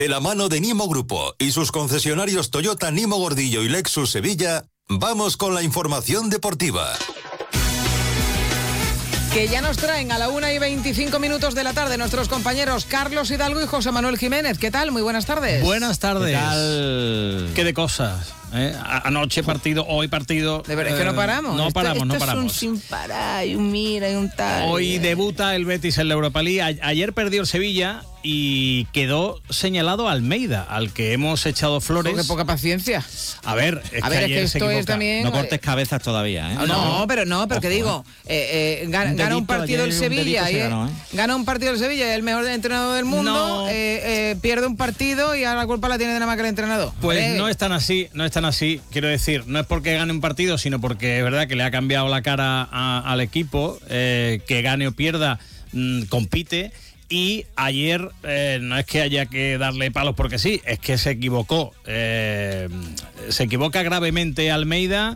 De la mano de Nimo Grupo y sus concesionarios Toyota, Nimo Gordillo y Lexus Sevilla, vamos con la información deportiva. Que ya nos traen a la 1:25 de la tarde nuestros compañeros Carlos Hidalgo y José Manuel Jiménez. ¿Qué tal? Muy buenas tardes. Buenas tardes. ¿Qué tal? ¿Qué de cosas? Anoche partido, hoy partido. De verdad es que no paramos. No paramos. Es un sin parar y un mira y un tal. Hoy debuta el Betis en la Europa League. Ayer perdió el Sevilla y quedó señalado Almeida, al que hemos echado flores. Qué poca paciencia. A ver, es que esto es también. No cortes cabezas todavía, ¿eh? Pero que digo, gana un partido el Sevilla gana un partido el Sevilla y el mejor entrenador del mundo, pierde un partido y ahora la culpa la tiene de nada más que el entrenador. Pues no es tan así, quiero decir, no es porque gane un partido, sino porque es verdad que le ha cambiado la cara al equipo, que gane o pierda, compite. Y ayer no es que haya que darle palos porque sí, es que se equivocó. Se equivoca gravemente Almeida,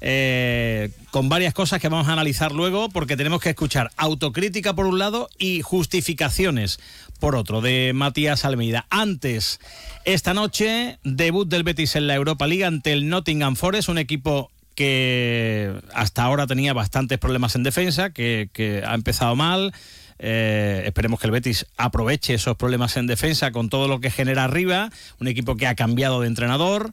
con varias cosas que vamos a analizar luego, porque tenemos que escuchar autocrítica por un lado y justificaciones por otro de Matías Almeida. Antes, esta noche, debut del Betis en la Europa League ante el Nottingham Forest, un equipo que hasta ahora tenía bastantes problemas en defensa, que ha empezado mal. Esperemos que el Betis aproveche esos problemas en defensa con todo lo que genera arriba. Un equipo que ha cambiado de entrenador.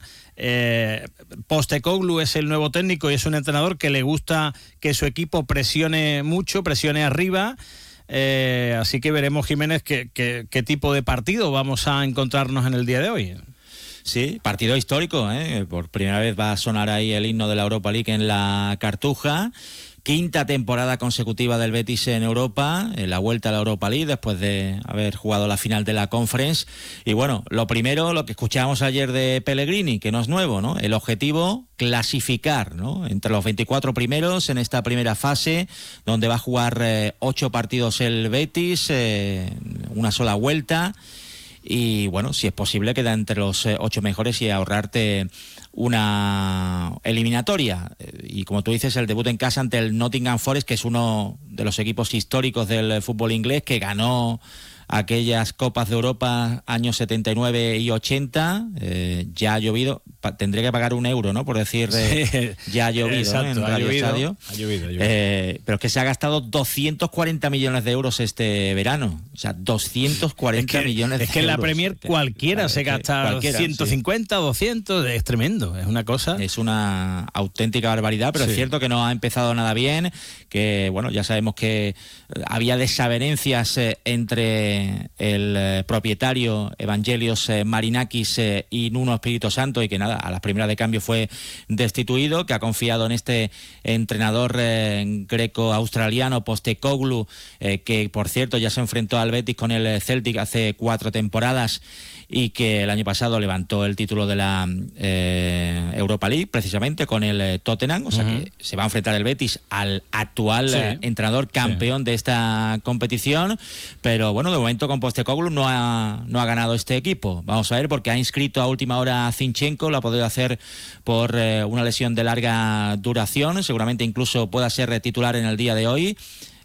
Postecoglou es el nuevo técnico y es un entrenador que le gusta que su equipo presione mucho, presione arriba. Así que veremos, Jiménez, qué tipo de partido vamos a encontrarnos en el día de hoy. Sí, partido histórico, ¿eh? Por primera vez va a sonar ahí el himno de la Europa League en la Cartuja. Quinta temporada consecutiva del Betis en Europa, en la vuelta a la Europa League después de haber jugado la final de la Conference. Y bueno, lo primero, lo que escuchábamos ayer de Pellegrini, que no es nuevo, ¿no? El objetivo, clasificar, ¿no? Entre los 24 primeros en esta primera fase, donde va a jugar 8 partidos el Betis, una sola vuelta. Y bueno, si es posible, queda entre los 8 mejores y ahorrarte una eliminatoria. Y como tú dices, el debut en casa ante el Nottingham Forest, que es uno de los equipos históricos del fútbol inglés, que ganó aquellas Copas de Europa años 79 y 80, ya ha llovido, tendría que pagar €1, ¿no? Por decir, ya ha llovido, exacto, ¿no? En Radio Estadio. Ha llovido. Pero es que se ha gastado 240 millones de euros este verano. O sea, 240 millones de euros. Es que en la Premier cualquiera se gasta 150, 200, es tremendo, es una cosa. Es una auténtica barbaridad, pero es cierto que no ha empezado nada bien, que bueno, ya sabemos que había desavenencias entre el propietario Evangelios Marinakis y Nuno Espíritu Santo, y que nada, a las primeras de cambio fue destituido, que ha confiado en este entrenador greco-australiano Postecoglou, que por cierto ya se enfrentó al Betis con el Celtic hace 4 temporadas y que el año pasado levantó el título de la Europa League precisamente con el Tottenham. O sea que se va a enfrentar el Betis al actual entrenador campeón de esta competición, pero bueno, de momento con Postecoglou no ha ganado este equipo. Vamos a ver, porque ha inscrito a última hora a Zinchenko, lo ha podido hacer por una lesión de larga duración, seguramente incluso pueda ser titular en el día de hoy.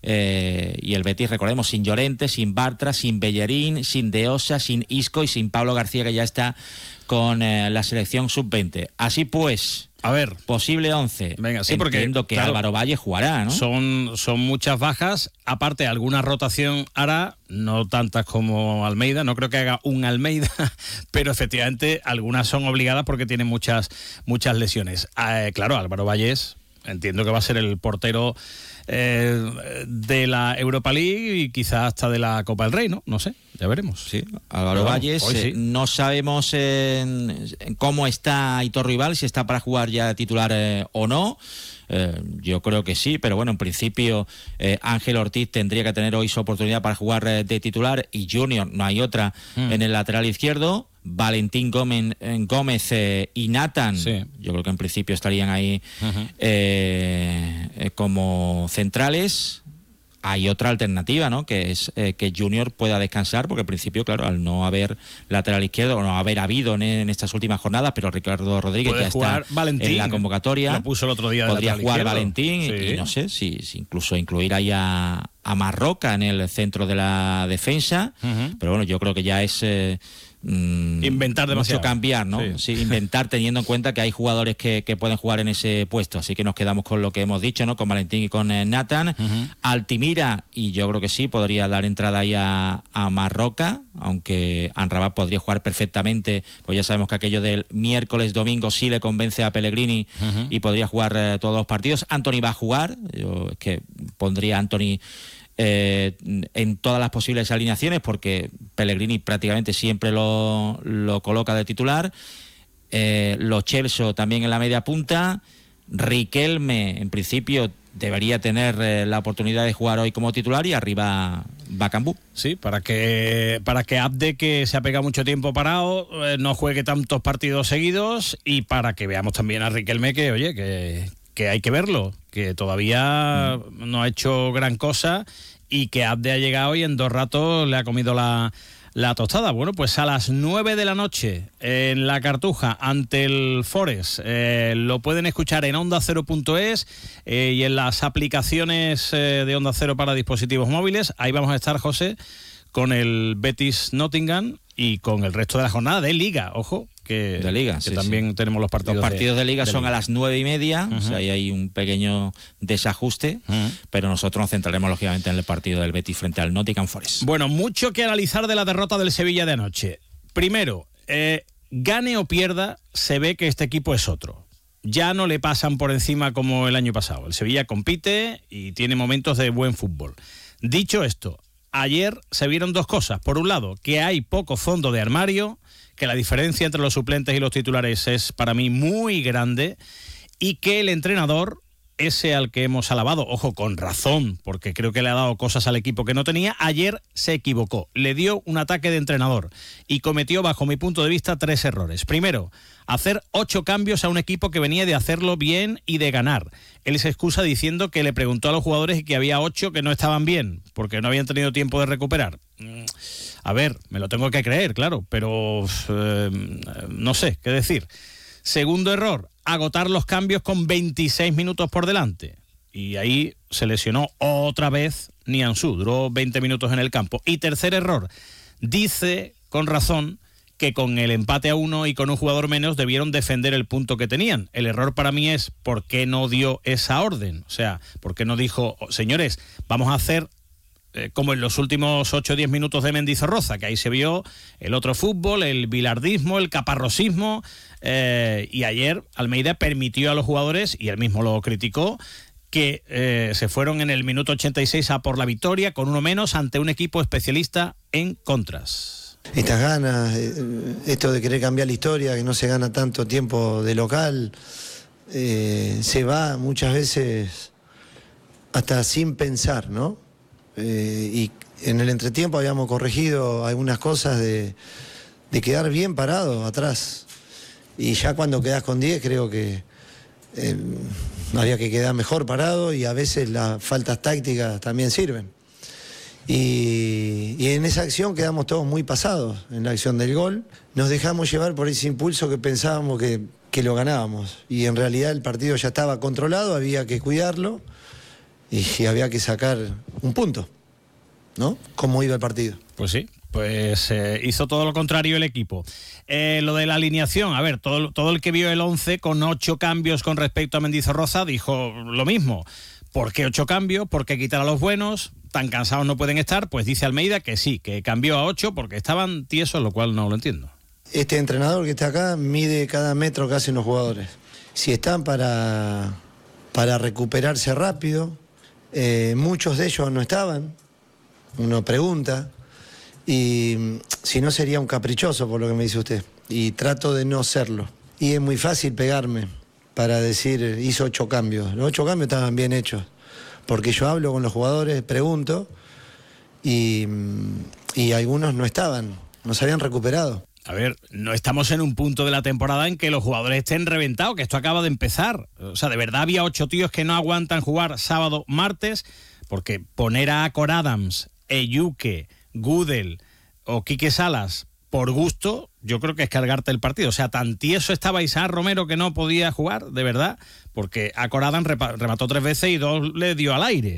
Y el Betis, recordemos, sin Llorente, sin Bartra, sin Bellerín, sin De Osa, sin Isco y sin Pablo García, que ya está con la selección sub-20. Así pues, a ver, posible 11. Venga, sí, porque entiendo que claro, Álvaro Valle jugará, ¿no? Son muchas bajas. Aparte, alguna rotación hará, no tantas como Almeida. No creo que haga un Almeida, pero efectivamente algunas son obligadas porque tienen muchas lesiones. Claro, Álvaro Valles, entiendo que va a ser el portero de la Europa League y quizás hasta de la Copa del Rey, ¿no? No sé, ya veremos. Sí, Álvaro Valles, no sabemos en cómo está Aitor Rival, si está para jugar ya titular o no. Yo creo que sí, pero bueno, en principio Ángel Ortiz tendría que tener hoy su oportunidad para jugar de titular, y Junior, no hay otra en el lateral izquierdo. Valentín Gómez y Nathan, yo creo que en principio estarían ahí como centrales. Hay otra alternativa, ¿no? Que es que Junior pueda descansar, porque en principio, claro, al no haber lateral izquierdo, o no haber habido en estas últimas jornadas, pero Ricardo Rodríguez ya está Valentín, en la convocatoria. Lo puso el otro día. Podría jugar Valentín y no sé si incluso incluir ahí a Marroca en el centro de la defensa. Pero bueno, yo creo que ya es inventar demasiado. Mucho cambiar, ¿no? Sí, inventar teniendo en cuenta que hay jugadores que pueden jugar en ese puesto. Así que nos quedamos con lo que hemos dicho, ¿no? Con Valentín y con Nathan. Altimira, y yo creo que sí, podría dar entrada ahí a Marroca, aunque Amrabat podría jugar perfectamente, pues ya sabemos que aquello del miércoles, domingo sí le convence a Pellegrini y podría jugar todos los partidos. Antony va a jugar, yo es que pondría a Antony en todas las posibles alineaciones, porque Pellegrini prácticamente siempre lo coloca de titular. Lo Celso también en la media punta. Riquelme en principio debería tener la oportunidad de jugar hoy como titular, y arriba Bakambu. Sí, para que Abde, que se ha pegado mucho tiempo parado, no juegue tantos partidos seguidos, y para que veamos también a Riquelme, que oye, que hay que verlo, que todavía no ha hecho gran cosa, y que Abde ha llegado y en 2 ratos le ha comido la tostada. Bueno, pues a las 9 de la noche en la Cartuja ante el Forest, lo pueden escuchar en onda0.es y en las aplicaciones de Onda Cero para dispositivos móviles. Ahí vamos a estar, José, con el Betis Nottingham y con el resto de la jornada de Liga, ojo, que también tenemos los partidos. Los partidos de Liga son a las 9:30, o sea, ahí hay un pequeño desajuste, pero nosotros nos centraremos lógicamente en el partido del Betis frente al Nottingham Forest. Bueno, mucho que analizar de la derrota del Sevilla de anoche. Primero, gane o pierda, se ve que este equipo es otro. Ya no le pasan por encima como el año pasado. El Sevilla compite y tiene momentos de buen fútbol. Dicho esto, ayer se vieron 2 cosas. Por un lado, que hay poco fondo de armario, que la diferencia entre los suplentes y los titulares es para mí muy grande, y que el entrenador, ese al que hemos alabado, ojo, con razón, porque creo que le ha dado cosas al equipo que no tenía, ayer se equivocó. Le dio un ataque de entrenador y cometió, bajo mi punto de vista, 3 errores. Primero, hacer 8 cambios a un equipo que venía de hacerlo bien y de ganar. Él se excusa diciendo que le preguntó a los jugadores y que había 8 que no estaban bien, porque no habían tenido tiempo de recuperar. A ver, me lo tengo que creer, claro, pero no sé qué decir. Segundo error, agotar los cambios con 26 minutos por delante. Y ahí se lesionó otra vez Nianzú, duró 20 minutos en el campo. Y tercer error, dice con razón que con el empate a 1 y con un jugador menos debieron defender el punto que tenían. El error para mí es por qué no dio esa orden. O sea, por qué no dijo, señores, vamos a hacer como en los últimos 8 o 10 minutos de Mendizorroza, que ahí se vio el otro fútbol, el bilardismo, el caparrosismo, y ayer Almeida permitió a los jugadores, y él mismo lo criticó, que se fueron en el minuto 86 a por la victoria, con uno menos, ante un equipo especialista en contras. Estas ganas, esto de querer cambiar la historia, que no se gana tanto tiempo de local, se va muchas veces hasta sin pensar, ¿no? Y en el entretiempo habíamos corregido algunas cosas de quedar bien parado atrás, y ya cuando quedás con 10 creo que había que quedar mejor parado, y a veces las faltas tácticas también sirven, y en esa acción quedamos todos muy pasados. En la acción del gol nos dejamos llevar por ese impulso que pensábamos que lo ganábamos, y en realidad el partido ya estaba controlado, había que cuidarlo y había que sacar un punto, ¿no? ¿Cómo iba el partido? Pues sí, pues hizo todo lo contrario el equipo. Lo de la alineación, a ver, todo el que vio el 11 con 8 cambios con respecto a Mendizorroza dijo lo mismo. ¿Por qué 8 cambios? ¿Por qué quitar a los buenos? ¿Tan cansados no pueden estar? Pues dice Almeida que sí, que cambió a 8 porque estaban tiesos, lo cual no lo entiendo. Este entrenador que está acá mide cada metro que hacen los jugadores. Si están para recuperarse rápido, muchos de ellos no estaban, uno pregunta, y si no sería un caprichoso por lo que me dice usted, y trato de no serlo. Y es muy fácil pegarme para decir, hizo 8 cambios. Los 8 cambios estaban bien hechos, porque yo hablo con los jugadores, pregunto, y algunos no estaban, no se habían recuperado. A ver, no estamos en un punto de la temporada en que los jugadores estén reventados, que esto acaba de empezar. O sea, de verdad había 8 tíos que no aguantan jugar sábado, martes, porque poner a Cor Adams, Eyuke, Gudel o Quique Salas por gusto, yo creo que es cargarte el partido. O sea, tan tieso estaba Isaac Romero que no podía jugar, de verdad, porque a Cor Adams remató 3 veces y 2 le dio al aire.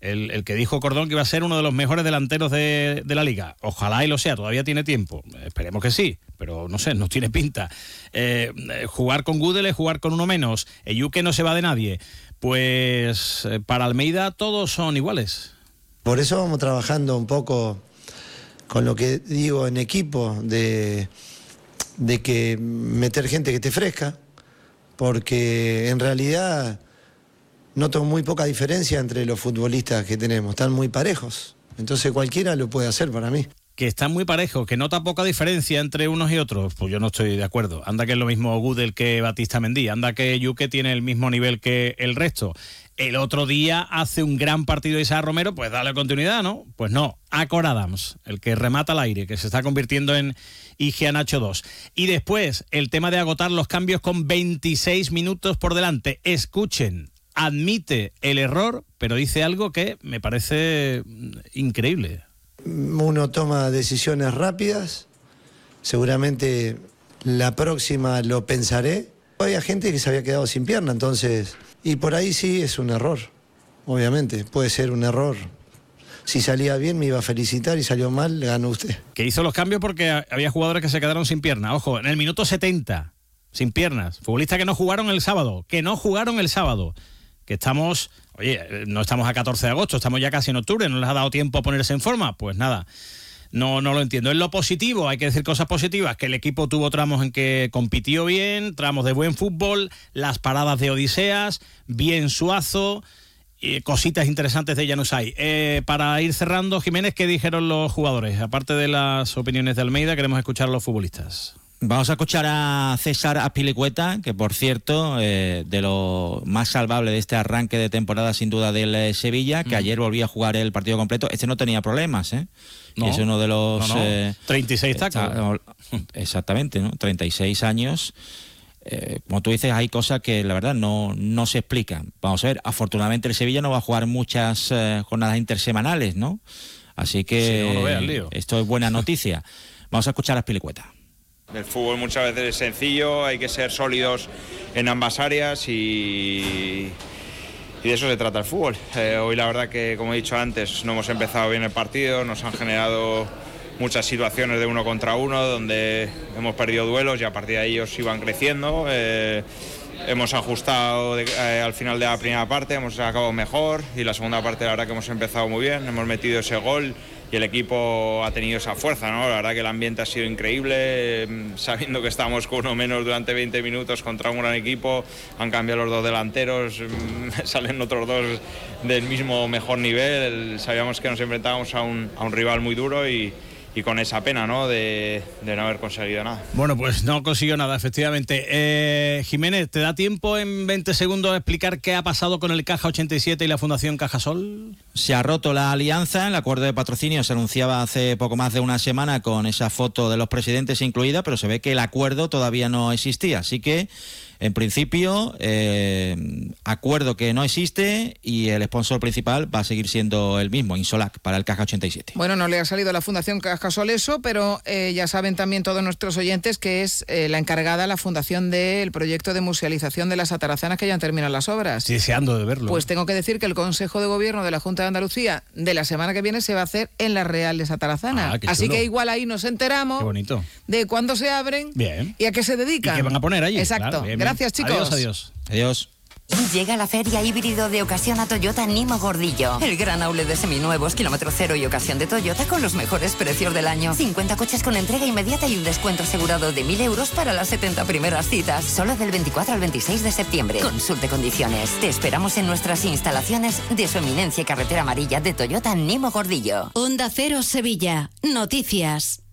el que dijo Cordón que iba a ser uno de los mejores delanteros de la liga. Ojalá y lo sea, todavía tiene tiempo. Esperemos que sí, pero no sé, no tiene pinta. Jugar con Gudel es jugar con uno menos. Ejuke no se va de nadie. Pues para Almeida todos son iguales. Por eso vamos trabajando un poco con lo que digo en equipo, de que meter gente que esté fresca, porque en realidad noto muy poca diferencia entre los futbolistas que tenemos, están muy parejos, entonces cualquiera lo puede hacer para mí. Que están muy parejos, que nota poca diferencia entre unos y otros, pues yo no estoy de acuerdo. Anda que es lo mismo Gudel que Batista Mendy, anda que Ejuke tiene el mismo nivel que el resto. El otro día hace un gran partido Isaac Romero, pues dale continuidad, ¿no? Pues no, Acor Adams, el que remata al aire, que se está convirtiendo en Iheanacho 2. Y después, el tema de agotar los cambios con 26 minutos por delante. Escuchen, admite el error, pero dice algo que me parece increíble. Uno toma decisiones rápidas, seguramente la próxima lo pensaré. Había gente que se había quedado sin pierna, entonces, y por ahí sí es un error, obviamente, puede ser un error. Si salía bien me iba a felicitar y salió mal, le ganó usted. Que hizo los cambios porque había jugadores que se quedaron sin pierna. Ojo, en el minuto 70, sin piernas. Futbolistas que no jugaron el sábado, que estamos, oye, no estamos a 14 de agosto, estamos ya casi en octubre, ¿no les ha dado tiempo a ponerse en forma? Pues nada, no lo entiendo. En lo positivo, hay que decir cosas positivas, que el equipo tuvo tramos en que compitió bien, tramos de buen fútbol, las paradas de Odiseas, bien Suazo, cositas interesantes de Januzaj. Para ir cerrando, Jiménez, ¿qué dijeron los jugadores? Aparte de las opiniones de Almeida, queremos escuchar a los futbolistas. Vamos a escuchar a César Azpilicueta, que por cierto, de lo más salvable de este arranque de temporada sin duda del Sevilla, que ayer volvía a jugar el partido completo. Este no tenía problemas, ¿eh? No, es uno de los... 36 tacos. Exactamente, ¿no? 36 años. Como tú dices, hay cosas que la verdad no se explican. Vamos a ver, afortunadamente el Sevilla no va a jugar muchas jornadas intersemanales, ¿no? Así que si no veas, lío. Esto es buena noticia. Vamos a escuchar a Azpilicueta. El fútbol muchas veces es sencillo, hay que ser sólidos en ambas áreas y de eso se trata el fútbol. Hoy la verdad que, como he dicho antes, no hemos empezado bien el partido, nos han generado muchas situaciones de uno contra uno donde hemos perdido duelos y a partir de ahí ellos iban creciendo. Hemos ajustado al final de la primera parte, hemos acabado mejor y la segunda parte la verdad que hemos empezado muy bien, hemos metido ese gol y el equipo ha tenido esa fuerza, ¿no? La verdad que el ambiente ha sido increíble, sabiendo que estamos con uno menos durante 20 minutos contra un gran equipo, han cambiado los dos delanteros, salen otros dos del mismo mejor nivel, sabíamos que nos enfrentábamos a un rival muy duro y con esa pena, ¿no? De no haber conseguido nada. Bueno, pues no consiguió nada, efectivamente. Jiménez, ¿te da tiempo en 20 segundos a explicar qué ha pasado con el Caja 87 y la Fundación Cajasol? Se ha roto la alianza, el acuerdo de patrocinio se anunciaba hace poco más de una semana con esa foto de los presidentes incluida, pero se ve que el acuerdo todavía no existía, así que en principio, acuerdo que no existe y el sponsor principal va a seguir siendo el mismo, Insolac, para el Caja 87. Bueno, no le ha salido a la Fundación Cajasol eso, pero ya saben también todos nuestros oyentes que es la encargada, la fundación del proyecto de musealización de las atarazanas que ya han terminado las obras. Estoy deseando de verlo. Pues tengo que decir que el Consejo de Gobierno de la Junta de Andalucía de la semana que viene se va a hacer en la Real de Atarazana. Así que igual ahí nos enteramos de cuándo se abren y a qué se dedican. ¿Y qué van a poner allí? Exacto. Claro, bien. Gracias, chicos. Adiós. Llega la feria híbrido de ocasión a Toyota Nimo Gordillo. El gran outlet de seminuevos, kilómetro cero y ocasión de Toyota con los mejores precios del año. 50 coches con entrega inmediata y un descuento asegurado de 1.000 euros para las 70 primeras citas. Solo del 24 al 26 de septiembre. Consulte condiciones. Te esperamos en nuestras instalaciones de Su Eminencia y Carretera Amarilla de Toyota Nimo Gordillo. Onda Cero Sevilla. Noticias.